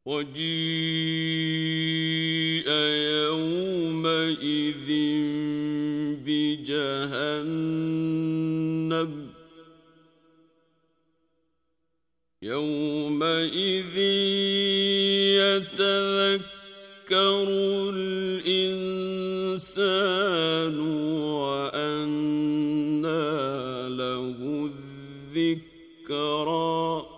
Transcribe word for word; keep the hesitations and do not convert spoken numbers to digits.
وجيء يومئذ بجهنم يومئذ يتذكر الإنسان وأنى له الذكرى